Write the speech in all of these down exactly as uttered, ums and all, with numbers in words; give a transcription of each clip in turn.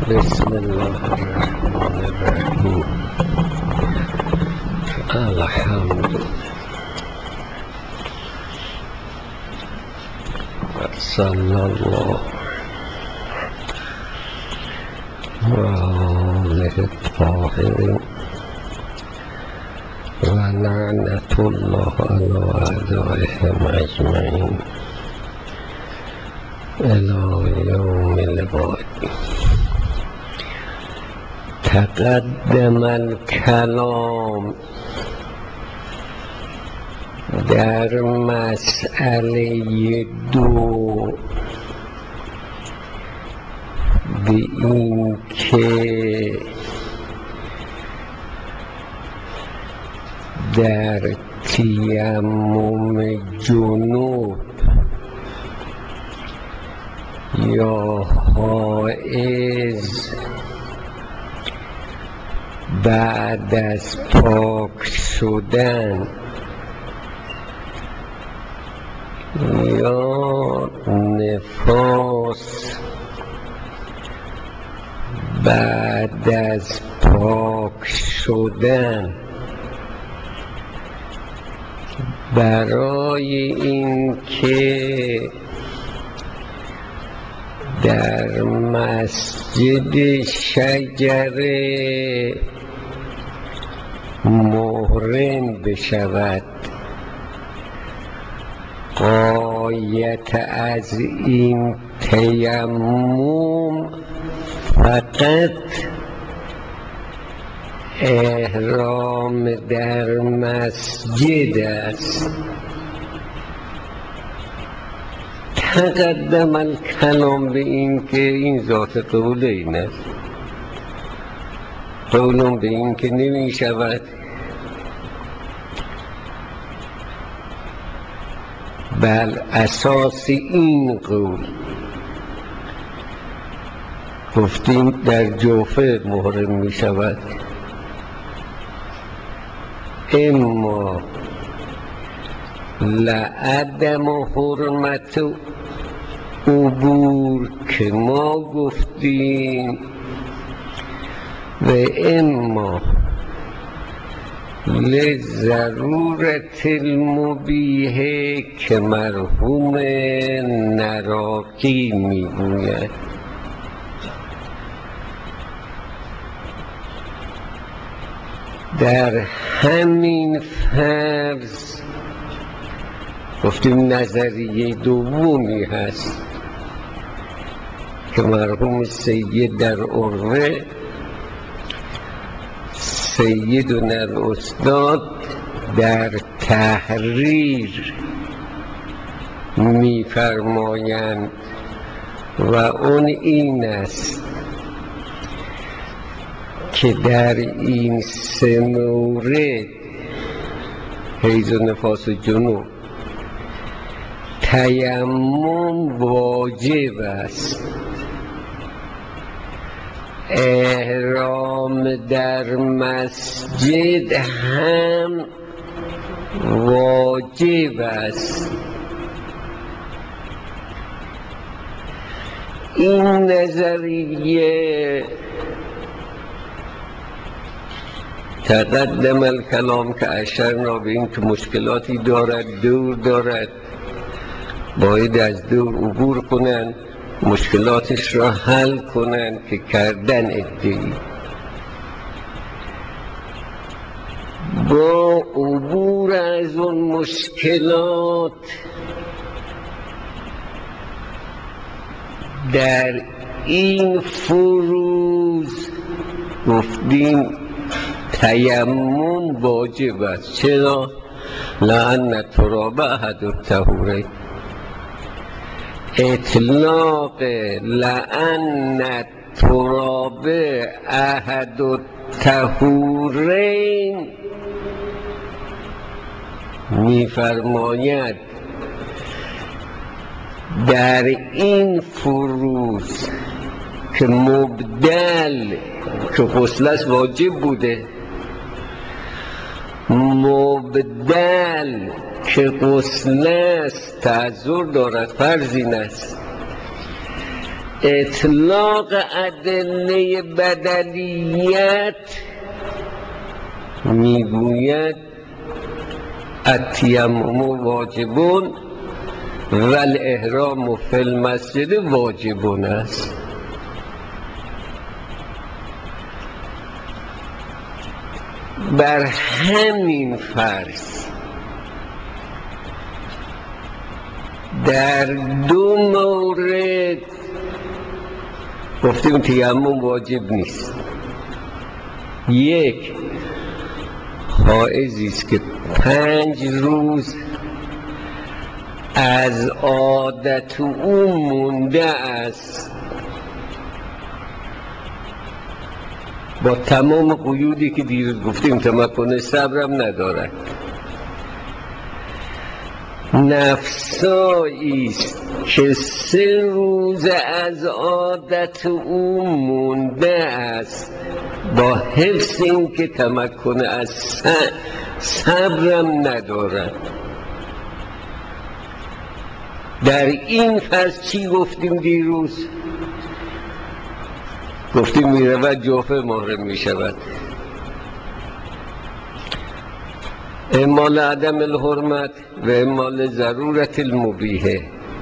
بسم الله الرحمن الرحیم. الحمد صلی الله و آله الطاهرین و لعنت الله علی اعدائهم اجمعین الی یوم البعث. تقدم الکلام در مسئله دو به این که در تیمم جنوب یا حائض بعد از پاک شدن یا نفاس بعد از پاک شدن برای اینکه در مسجد شجره محرم بشود غایت از این تیمم فقط احرام در مسجد است. تقدم الکلام به این که این ذات قول این است، قولم به این که نمی شود. بل اساس این قول گفتیم در جوفه محرم می شود، اما لعدم حرمت عبور که ما گفتیم و اما لضرورت المبیحه که مرحوم نراقی میگوید. در همین فرض گفتیم نظریه دومی هست که مرحوم سید در عروه سیدنا الاستاد در تحریر می‌فرمایند و اون این است که در این سه مورد حیض و نفاس و جنوب تیمم واجب است، احرام در مسجد هم واجب است. این نظریه تقدم الکلام که اشرنا به این که مشکلاتی دارد، دور دارد، باید از دور عبور کنند، مشکلاتش را حل کنند که کردن ادعی. با عبور از اون مشکلات در این فروز گفتیم تیمم واجب است. چرا؟ لأن التراب احد الطهورین. اطلاق لأن التراب احد الطهورین می‌فرماید در این فروز که مبدل که غسلش واجب بوده، مبدل که غسل است تعذر دارد، فرض این است اطلاق ادله بدلیت میگوید التیمم واجبون و الاحرام فی المسجد واجبون است. بر همین فرض در دو مورد گفتیم تیمم واجب نیست. یک، حائضی است که پنج روز از عادت او مونده است با تمام قیودی که دیروز گفتیم، تمکن صبرم ندارد. نفسایی است که سه روز از عادت او مونده است با حفظ این که تمکن از صبرم ندارد. در این فصل چی گفتیم دیروز؟ گفتیم میرود جوفه محرم میشود. اما لعدم الحرمت و اما لضرورت المبیحه.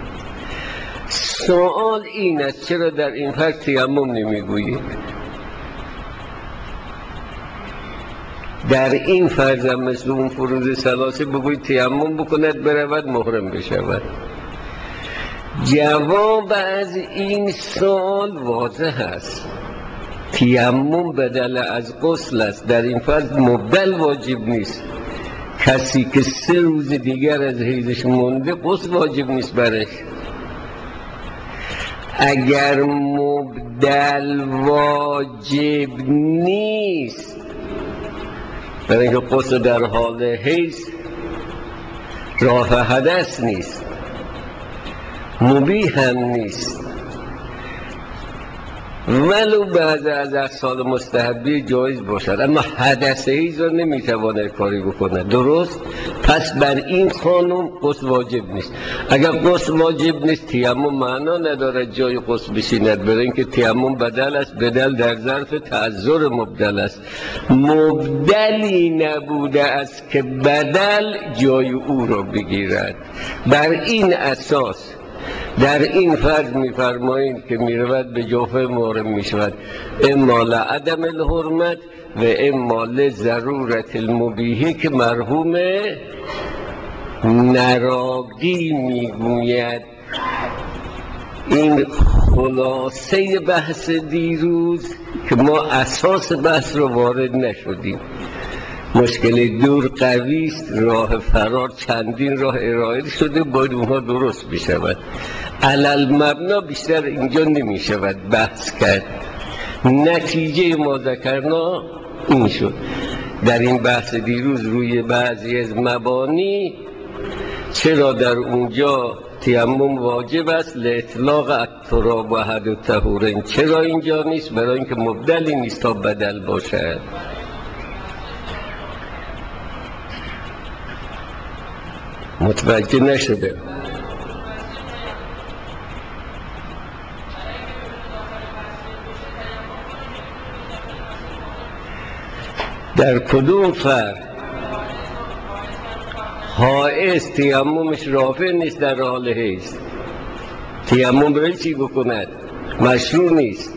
سوال این است چرا در این فصل تیمم نمیگویید؟ در این فرض هم مثل اون فروض ثلاثه بگویید تیمم بکند برود محرم بشود. جواب از این سوال واضح است. تیمم بدل از غسل است. در این فصل مبدل واجب نیست. کسی که سه روز دیگر از حیضش مونده غسل واجب نیست برش. اگر مبدل واجب نیست، برای اینکه غسل در حال حیض رافع حدث نیست، مبیح هم نیست، ولو بعض از اقسال مستحبی جایز باشد، اما حدث حیض را نمیتواند کاری بکنه. درست؟ پس بر این خانم غسل واجب نیست. اگر غسل واجب نیست تیمم معنا ندارد جای غسل بشیند، برای اینکه تیمم بدل است. بدل در ظرف تعذر مبدل است. مبدلی نبوده است که بدل جای او را بگیرد. بر این اساس در این فرض می‌فرمایید که میرود به جوفه محرم میشود، اما لعدم الحرمت و اما لضرورت المبیحه که مرحوم نراقی میگوید. این خلاصه بحث دیروز که ما اساس بحث رو وارد نشدیم. مشکل دور قوی است، راه فرار چندین راه ارائه شده، باید اونها درست بشود. علل مبنا بیشتر اینجا نمی شود بحث کرد. نتیجه ما ذکرنا این شد. در این بحث دیروز روی بعضی از مبانی چرا در اونجا تیمم واجب است لاطلاق التراب و احد الطهورین، چرا اینجا نیست؟ برای اینکه مبدلی نیست تا بدل باشد. متوجه نشده؟ در کدوم فرق؟ حائض تیممش رافع نیست در حال حیض. تیمم برای چی بکند؟ مشروع نیست.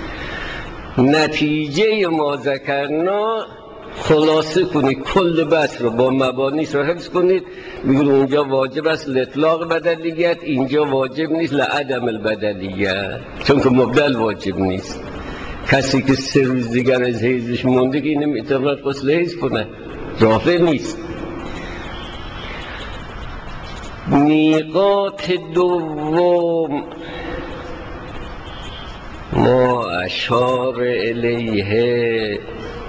نتیجه ما ذکرنا خلاصه کنید، کل بحث رو با مبانیش رو حفظ کنید. میگن اونجا واجب است اطلاق بدلیت، اینجا واجب نیست لعدم البدلیت، چون که مبدل واجب نیست. کسی که سه روز دیگر از حیضش مونده که اینه میتواند غسل حیض کنه، رافع نیست. میقات دوم ما اشار الیه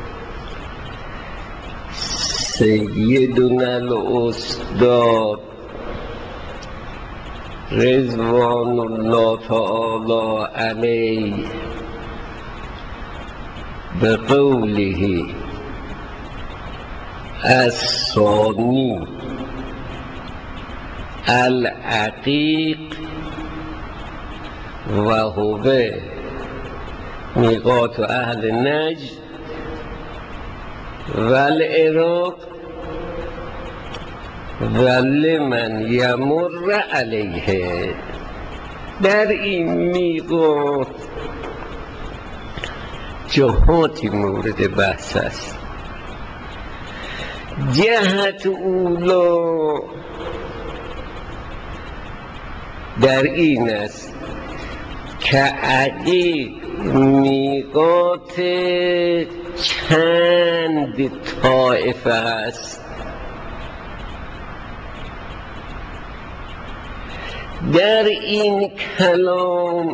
سیدنا الاستاد رضوان الله تعالی علیه به قوله الثانی العقیق و هو میقات اهل نجد و العراق و لمن یمر علیه. در این میقات جهاتی مورد بحث است. جهت اولا در این است که عقیق میقات چند طایفه است. در این کلام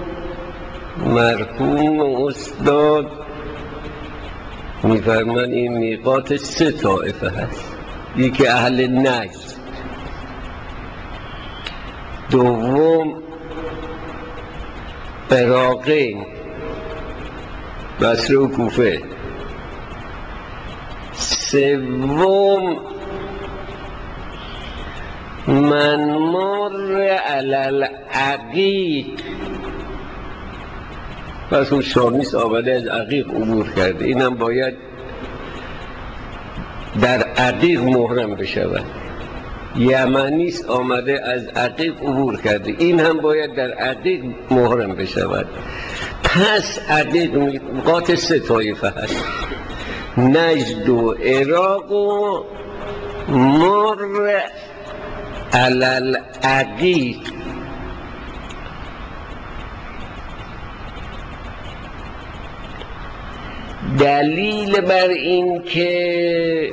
مرحوم استاد میفرمان این میقات سه طایفه هست. یکی اهل نجد، دوم عراقین بصره و کوفه، سوم من مر علی العقیق، پس اون شامیس آمده از عقیق عبور کرده، اینم باید در عقیق محرم بشود. یمنیست آمده از عقیق عبور کرده، این هم باید در عقیق محرم بشود. پس عقیق میقات سه طایفه هست، نجد و عراق و مر علی العقیق. دلیل بر این که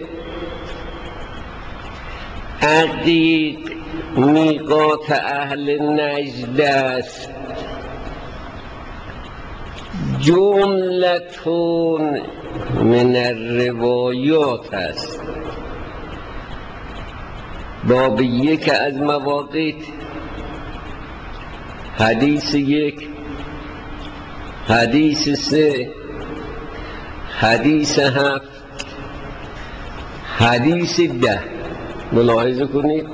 عقیق میقات اهل نجد است جملتون من الروایات است. باب یک از مواقیت، حدیث یک، حدیث سه، حدیث هفت، حدیث ده. ملاحظه کنید.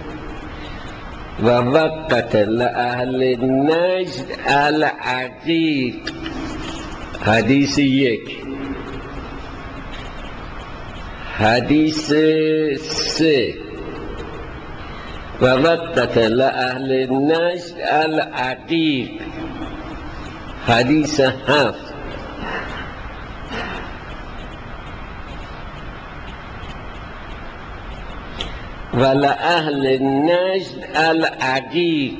و وقت لأهل نجد العقیق، حدیث یک. حدیث سه و وقت لأهل نجد العقیق، حدیث هفت. و لأهل نجد العقیق،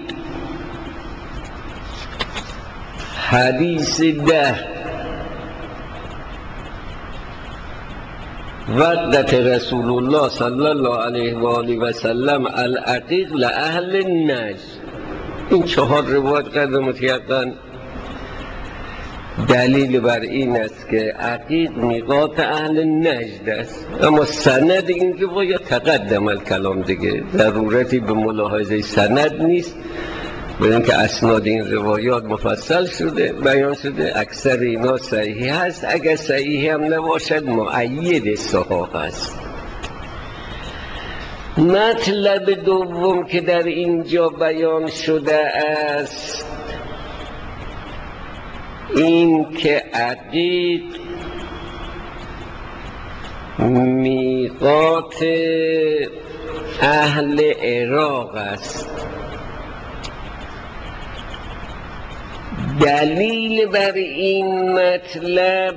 حدیث ده. وقت رسول الله صلی الله علیه و آله و سلم العقیق لأهل نجد. این چهار روایت قدر متیقن دلیل بر این است که عقیق میقات اهل نجد است. اما سند این که باید تقدم الکلام دیگه، ضرورتی به ملاحظه سند نیست، برای اینکه اسناد این روایات مفصل شده بیان شده. اکثر اینا صحیح هست، اگر صحیح هم نباشد مؤید صحاح است. مطلب دوم که در اینجا بیان شده است این که عقیق میقات اهل عراق است. دلیل بر این مطلب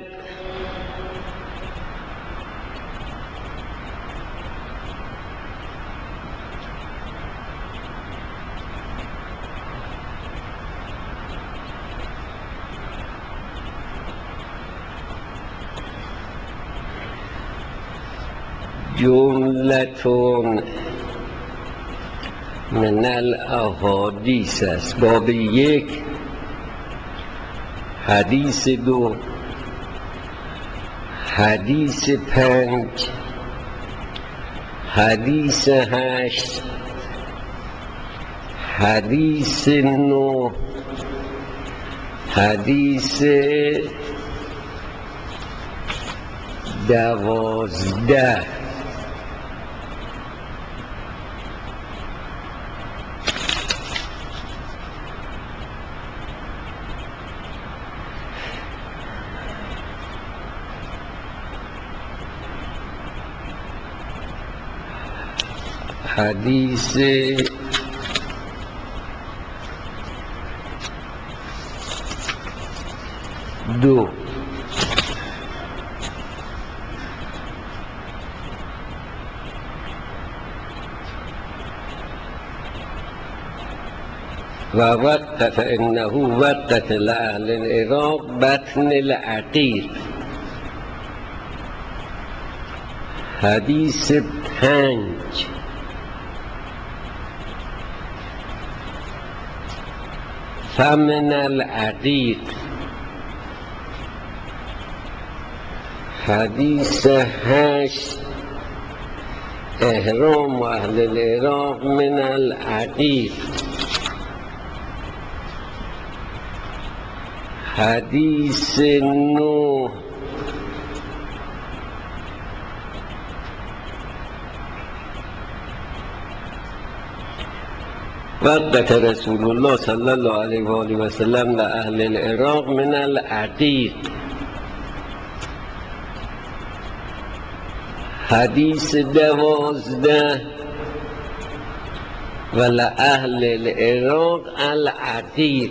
جملتون من الاحادیث است. باب یک، حدیث دو، حدیث پنج، حدیث هشت، حدیث نو، حدیث دوازده. حدیث دو و وقت انه وقت لأهل العراق بطن العقیق. حدیث پنج فمن العقیق. حدیث هشت احرام اهل العراق من العقیق. حدیث نو وقت رسول الله صلی الله علیه و آله و سلم لأهل العراق من العقیق. حدیث دوازده و لأهل العراق العقیق.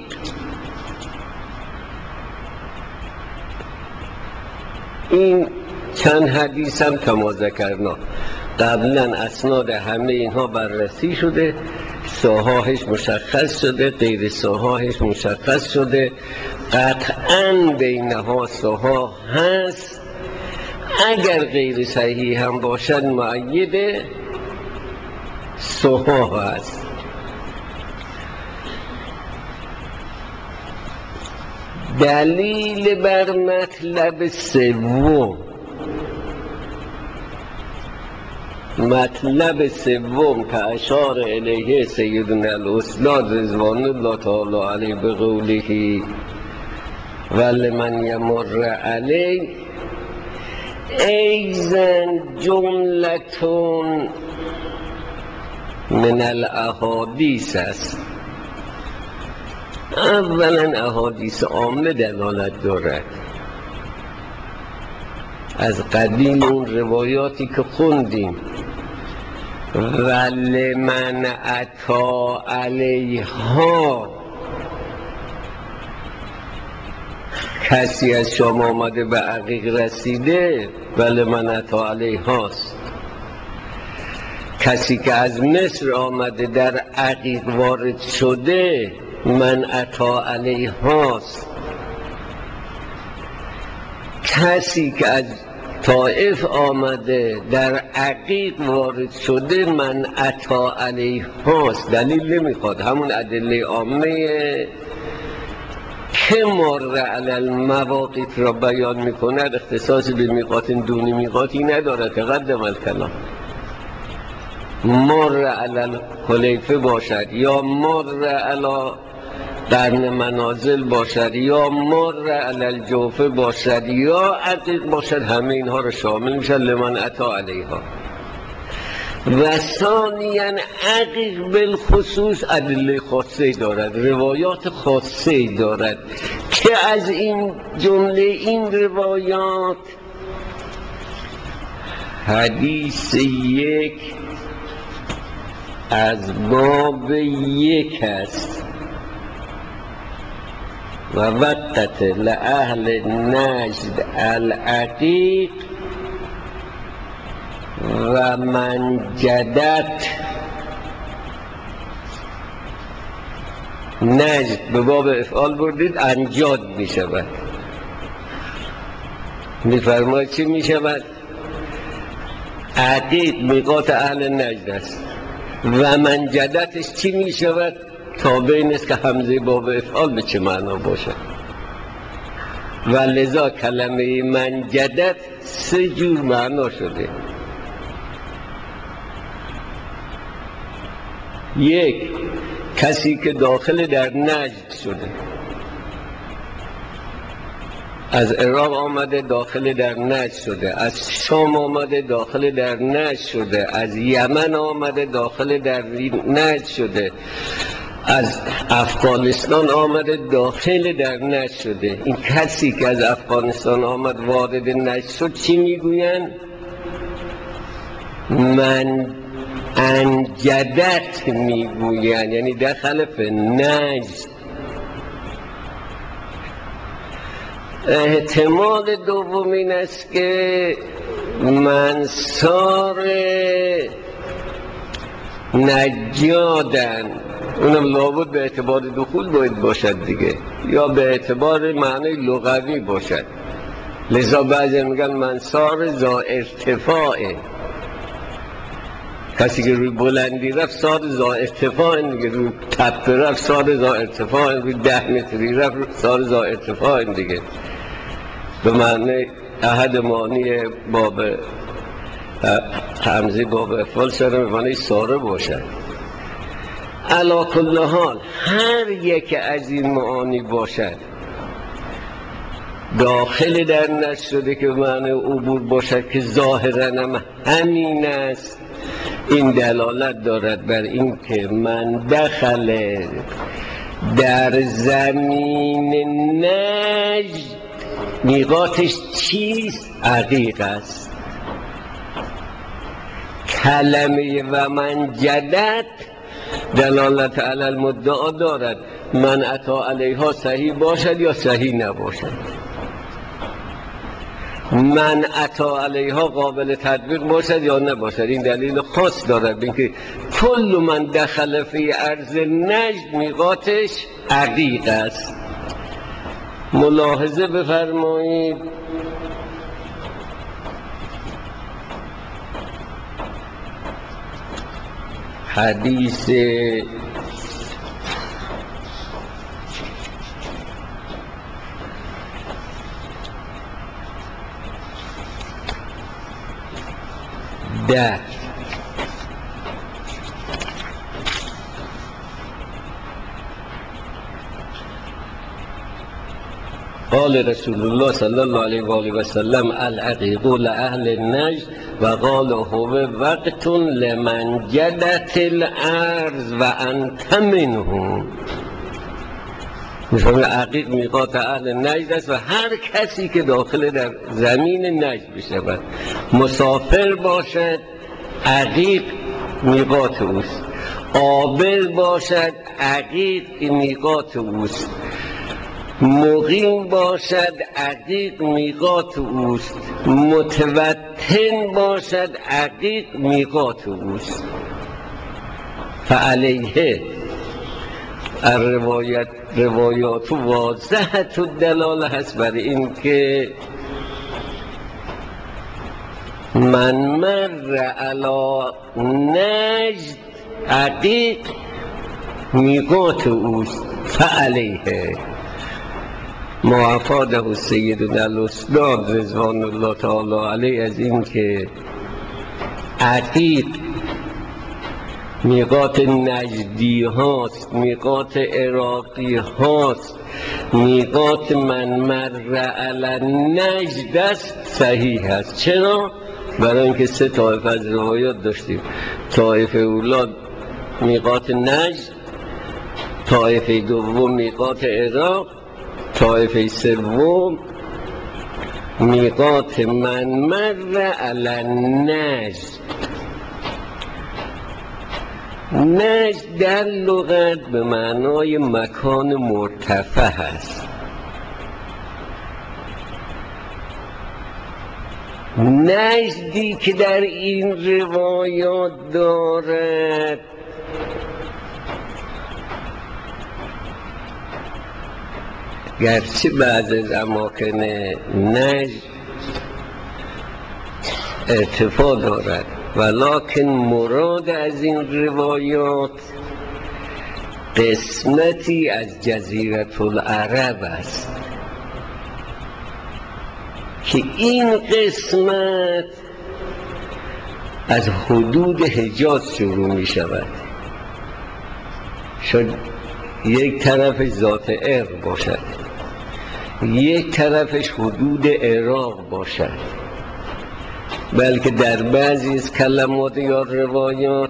این چند حدیث هم کما ذکرنا قبلا اسناد همه اینها بررسی شده، صحاحش مشخص شده، غیر صحاحش مشخص شده. قطعاً بینها صحاح هست، اگر غیر صحیح هم باشد مؤید صحاح هست. دلیل بر مطلب سوم، مطلب سوم که اشار الیه سیدنا الاستاد رضوان الله تعالی علیه به قوله ولمن یمر علیه ایزن جملتون من الاحادیث است. اولا احادیث عامه دلالت دارد، از قدیم اون روایاتی که خوندیم ولمن اتی علیها، کسی از شما آمده به عقیق رسیده ولمن اتی علیهاست. کسی که از مصر آمده در عقیق وارد شده من اتی علیهاست. کسی که از طائف آمده در عقیق وارد شده من اتی علیهاست. دلیل نمیخواد، همون ادله عامه که مر علی المواقیت را بیان میکند، اختصاص به میقات دونی میقاتی ندارد. تقدم الکلام. مر علی الحلیفه باشد یا مر علی قرن منازل باشد یا مر علی الجوفه باشد یا عقیق باشد، همه اینها رو شامل میشن لمن اتی علیها. و ثانیاً عقیق بالخصوص ادله خاصه دارد، روایات خاصه دارد که از این جمله این روایات حدیث یک از باب یک است و وقت لأهل نجد العقیق و منجدت. نجد به باب افعال بردید، انجاد می شود. می فرماید چی می شود؟ عقیق میقات اهل نجد است و منجدتش چی می شود؟ تابع نیست که همزه باب افعال به چه معنا باشد. و لذا کلمه منجدت سه جور معنا شده. یک، کسی که داخل در نجد شده، از عراق آمده داخل در نجد شده، از شام آمده داخل در نجد شده، از یمن آمده داخل در نجد شده، از افغانستان آمده داخل در نجد شده. این کسی که از افغانستان آمد وارد نجد شد چی میگوین؟ من انجدت میگویند، یعنی دخل فی نجد. احتمال دوم این است که منصار نجادن، اونم لابد به اعتبار دخول باید باشد دیگه، یا به اعتبار معنی لغوی باشد. لذا بعضی میگن منصار ذا ارتفاعه، کسی که روی بلندی رفت سار ذا ارتفاع دیگه، روی تپه رفت سار ذا ارتفاع، روی ده متری رفت سار ذا ارتفاع دیگه، به معنی احد معنی باب همزه باب افعال سره به معنی ساره باشد. علا کل حال هر یک از این معانی باشد داخل در نجد شده که معنی عبور باشد که ظاهراً هم همین است، این دلالت دارد بر این که من دخل در زمین نجد میقاتش چیست؟ عقیق است. کلمه و من جدت دلالت علی المدعا دارد، من اتا علیها صحیح باشد یا صحیح نباشد، من اتا علیها قابل تطبیق باشد یا نباشد. این دلیل خاص دارد اینکه کل من دخل فی ارض نجد میقاتش عقیق است. ملاحظه بفرمایید حدیث ده قال رسول الله صلی الله علیه و آله و سلم العقیق لأهل نجد و قال هو وقت لمن جدت الارض و انت منهم. میفهمه عقیق میقات اهل نجد است و هر کسی که داخل در زمین نجد بشود، مسافر باشد عقیق میقات اوست، عابر باشد عقیق میقات اوست، مقیم باشد عقیق میقات اوست، متوطن باشد عقیق میقات اوست. فعلیه الروایت روایات واضحت الدلاله هست بر این که من مر علی نجد عقیق میقات اوست فعلیه. معافاده سیدنا الاستاد رضوان الله تعالی علیه از این که عقیق میقات نجدی هاست، میقات عراقی هاست، میقات من مر علی نجد است، صحیح است. چرا؟ برای اینکه سه طایفه از روایات داشتیم. طایفه اولاد میقات نجد، طایفه دوم میقات عراق، طایفه سوم میقات من مر علی نجد. نجد در لغت به معنای مکان مرتفع است. نجدی که در این روایات دارد گرچه بعض از اماکن نجد ارتفاع دارد، ولکن مراد از این روایات قسمتی از جزیره العرب است که این قسمت از حدود حجاز شروع می شود. شاید یک طرفش ذات عرق باشد، یک طرفش حدود عراق باشد، بلکه در بعضی از کلمات یا روایات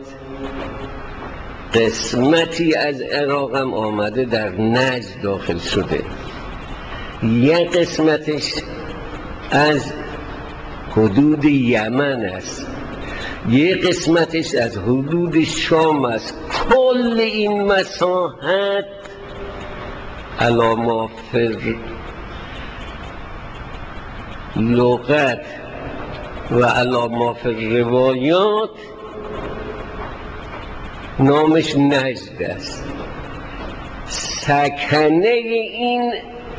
قسمتی از عراق هم آمده در نجد داخل شده، یک قسمتش از حدود یمن است، یه قسمتش از حدود شام است. کل این مساحت علی ما فی لغت و علی ما فی روایات نامش نجد است. سکنه این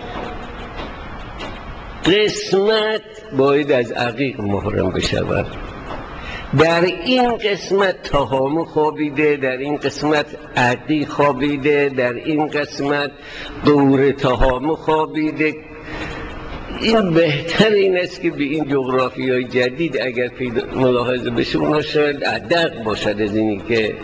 قسمت باید از عقیق محرم بشود. در این قسمت تهامه خوابیده، در این قسمت عقیق خوابیده، در این قسمت دور تهامه خوابیده. این بهتر این است که به این جغرافیای جدید اگر ملاحظه بشه اونها شاید ادق باشد از اینی که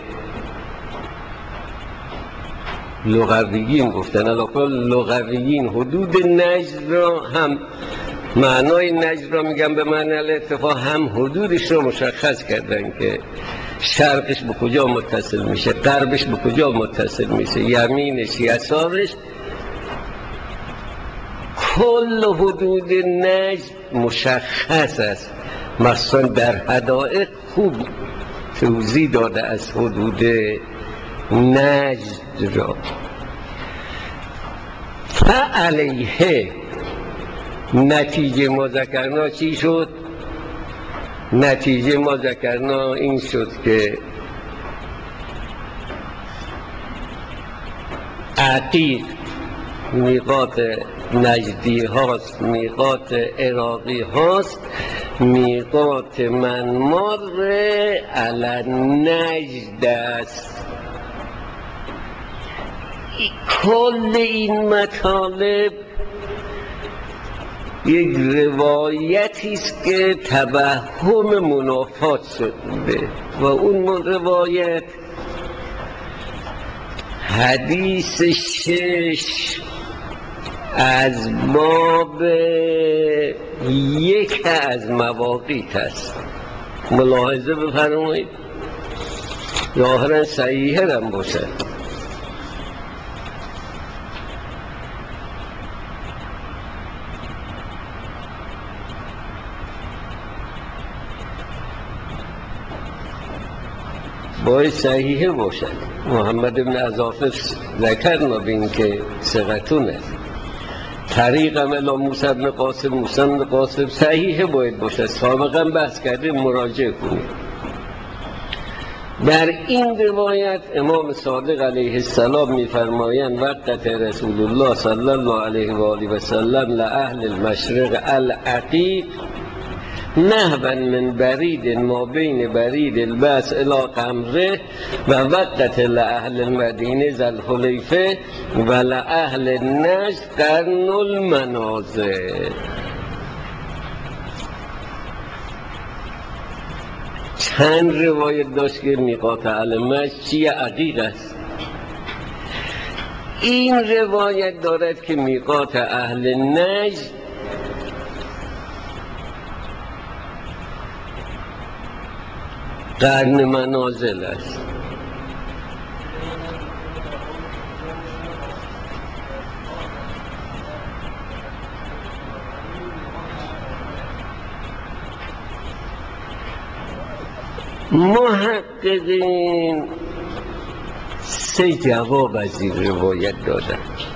لغویین گفتن. علاکل لغویین حدود نجد را هم معنای نجد را میگن به معنی الاتفاق، هم حدودش را مشخص کردن که شرقش به کجا متصل میشه، غربش به کجا متصل میشه، یمینش یسارش. کل حدود نجد مشخص است. مثلا در حدائق خوب توضیح داده از حدود نجد را. فعلیه نتیجه ما ذکرنا چی شد؟ نتیجه ما ذکرنا این شد که عقیق میقات نجدی هاست، میقات عراقی هاست، میقات منمار علی نجد است. کل این مطالب یک روایتی است که توهم منافات شده و اون روایت حدیث شش از باب یک از مواقیت است. ملاحظه بفرمایید، ظاهرا صحیحه هم باشد. باید صحیحه باشد. محمد ابن اضافه ذکرنا بین که ثقتون است. طریقم الی موسی ابن قاسم، موسی ابن قاسم صحیحه باید باشد. سابقا بحث کرده، مراجعه کنید. در این روایت امام صادق علیه السلام می‌فرمایند وقت رسول الله صلی الله علیه و آله و سلم لأهل المشرق العقیق نهبا من برید ما بین برید البس الى قمره و وقت لأهل المدینه ذل حلیفه و لأهل نجد قرن المنازل. چند روایت داشت که میقات اهل مشت چیه؟ عقیق است. این روایت دارد که میقات اهل نجد قرن منازل است. محققین سه جواب از این روایت دادن.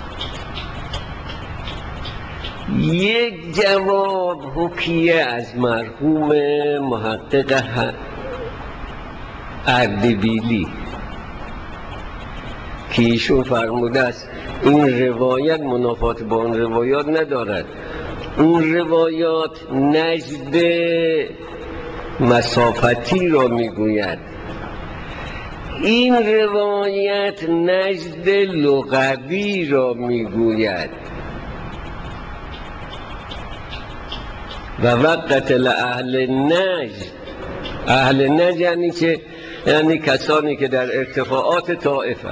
یک جواب حکیه از مرحوم محقق اردبیلی که ایشون فرموده است این روایت منافات با اون روایات ندارد. اون روایات نجد مسافتی را میگوید، این روایت نجد لغوی را میگوید. و وقت لأهل نجد، اهل نجد یعنی که یعنی کسانی که در ارتفاعات طائفه.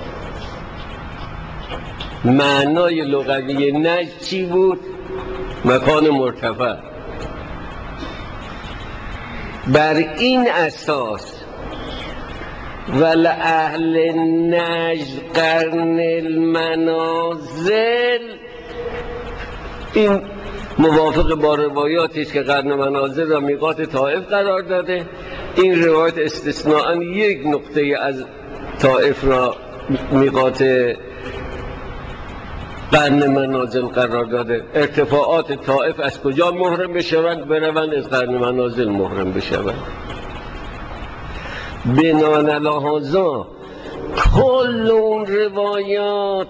معنای لغوی نجد چی بود؟ مکان مرتفع. بر این اساس ول اهل نجد قرن المنازل، این موافق با روایاتی است که قرن منازل را میقات طائف قرار داده این روایت استثناءً یک نقطه از طائف را میقات قرن منازل قرار داده. ارتفاعات طائف از کجا محرم بشوند؟ بروند از قرن منازل محرم بشوند. بنان لحاظا کل اون روایات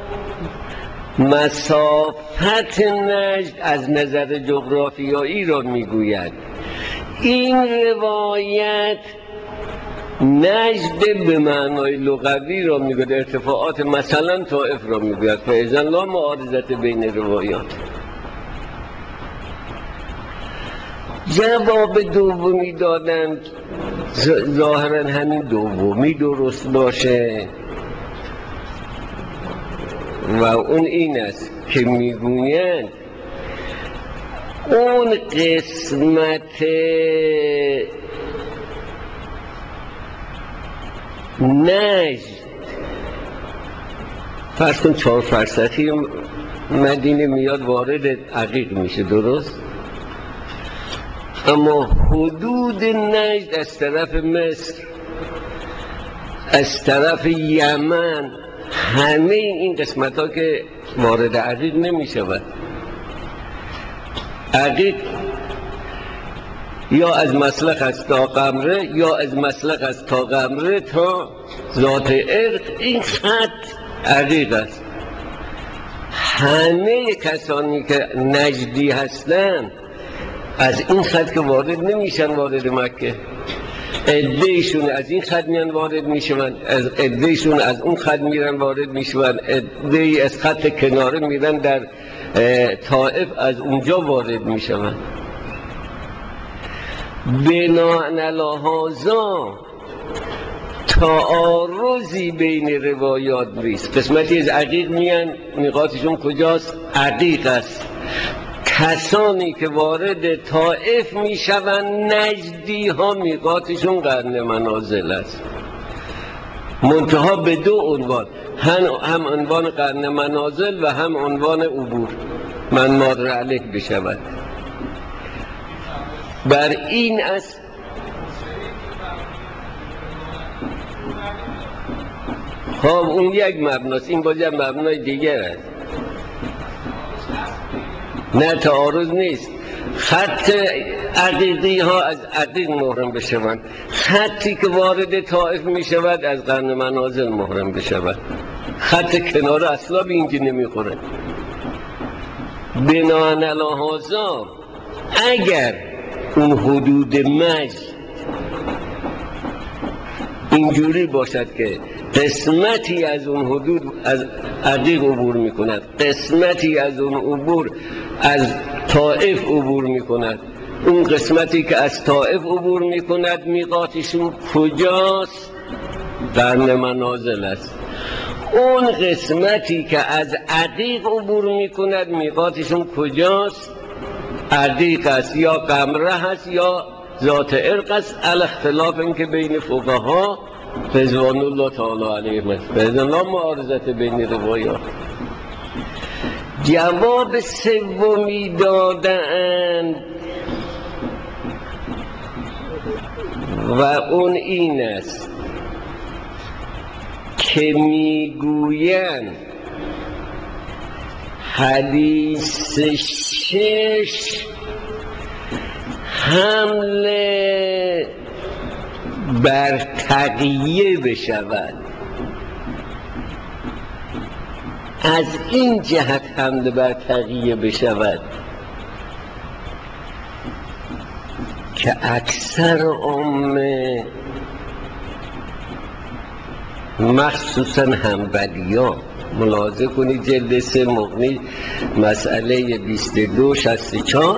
مسافت نجد از نظر جغرافیایی را میگوید. این روایت نجد به معنای لغوی را میگوید، ارتفاعات مثلا طائف را میگوید. فاذا لا معارضت بین روایات. جواب دومی دادند ظاهرا همین دومی درست باشه و اون این است که میگویند اون قسمت نجد، فرض کن چهار فرسخی مدینه میاد وارد عقیق میشه، درست؟ اما حدود نجد از طرف مصر، از طرف یمن، همه این قسمت ها که وارد عقیق نمی شود. عقیق یا از مسلخ از تا قمره یا از مسلخ از تا قمره تا ذات ارق، این خط عقیق است. همه کسانی که نجدی هستند از این خط که وارد نمیشن وارد مکه، عدهشون از این خط میان وارد میشن، از عدهشون از اون خط میرن وارد میشن، عده‌ای از خط کناره میرن در طائف از اونجا وارد میشن. بناء لحاظا تعارضی بین روایات نیست. قسمتی از عقیق میان میقاتشون کجاست؟ عقیق است. کسانی که وارد طائف میشوند نجدی ها میقاتشون قرن منازل است. منتها به دو عنوان، هم عنوان قرن منازل و هم عنوان عبور، من مار علیه بشود. بر این است خب اون یک مبناست، این باز یک مبنای دیگر است. نه تعارض نیست. خط عقیقی ها از عقیق محرم بشوند، خطی که وارد طائف می شود از قرن منازل محرم بشود. خط کناره اصلا به اینجا نمی خوره. بناء لحاظا اگر اون حدود مجد اینجوری باشد که قسمتی از اون حدود از عقیق عبور می کند، قسمتی از اون عبور از طائف عبور می کند، اون قسمتی که از طائف عبور می کند میقاتشون کجاست؟ قرن منازل است. اون قسمتی که از عقیق عبور می کند میقاتشون کجاست؟ عقیق است، یا قمره هست یا ذات ارق است، علی اختلاف این که بین فقها رضوان الله تعالی علیهم است. فاذا لا معارضت بین روایات. جواب سومی دادند و اون این است که میگویند حدیث شش حمله بر تقیه بشود. از این جهت حمله بر تقیه بشود که اکثر عامه مخصوصا حنبلی‌ها، ملاحظه کنید جلد سه مغنی مسئله بیست و دو شصت و چهار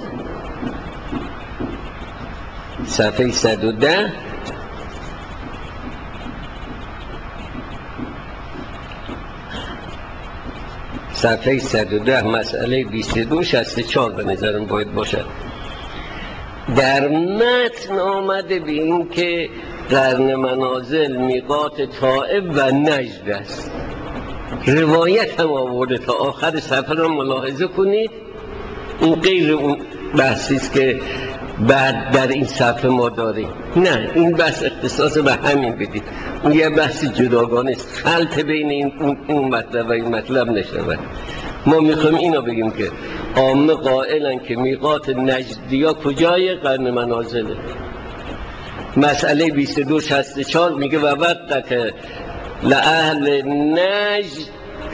صفحه صد و ده، صفحه صد و ده مسئله بیست و دو شصت و چهار به نظرم باید باشد. در متن آمده به این که قرن منازل میقات طائف و نجد است. روایت هم آورده، تا آخر صفحه را ملاحظه کنید. این غیر اون بحثی است که بعد در این صفحه ما داریم. نه، این بحث اختصاص به همین بدید، این یه بحث جداگانه است، خلط بین این اون مطلب و این مطلب نشود. ما میخوایم اینو بگیم که عامه قائلن که میقات نجدیا کجای؟ قرن منازله. مسئله بیست و دو شصت و چهار میگه و وقت لأهل نجد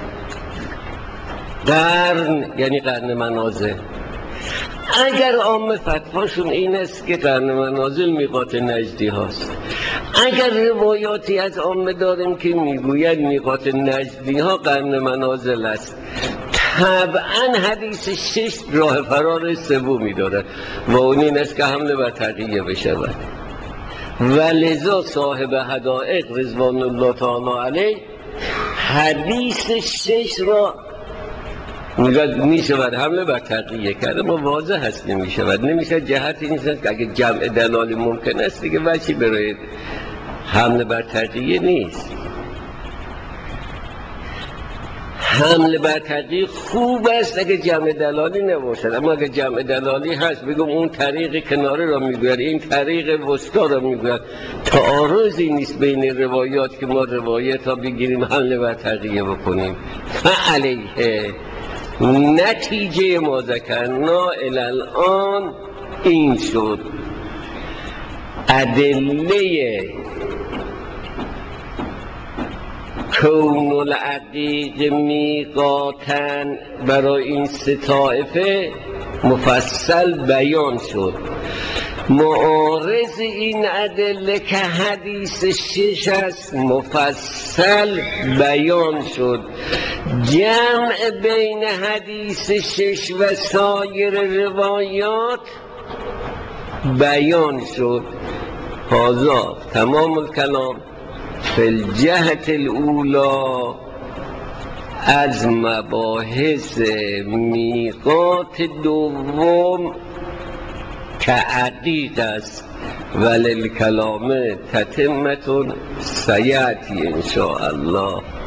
قرن، یعنی قرن منازل. اگر عامه فتواشون این است که قرن منازل میقات نجدی هاست، اگر روایاتی از عامه داریم که میگوید میقات نجدی ها قرن منازل است، طبعا حدیث شش راه فرار سومی دارد و اون این است که حمله بر تقیه بشود. و لذا صاحب حدائق رضوان الله تعالی علیه حدیث شش را می شود حمله بر تقیه کرده. ما واضح هست نمی شود، نمی شود جهت این است که اگه جمع دلالی ممکن است دیگه وجهی برای حمله بر تقیه نیست. حمله بر تقیه خوب است اگه جمع دلالی نباشد، اما اگه جمع دلالی هست بگم اون طریق کناره را میگوید، این طریق وسطا را میگوید، تعارضی نیست بین روایات که ما روایت ها بگیریم حمله بر تقیه بکنیم. فعلیه نتیجه ما ذکرنا الان این شد، ادله کون العقیق میقاتن برای این سه طایفه مفصل بیان شد. معارض این ادله که حدیث شش است مفصل بیان شد. جمع بین حدیث شش و سایر روایات بیان شد. هذا تمام الکلام فی الجهت الاولی از مباحث میقات دوم که عقیق است. وللکلام تتمة سیأتی ان شاء الله.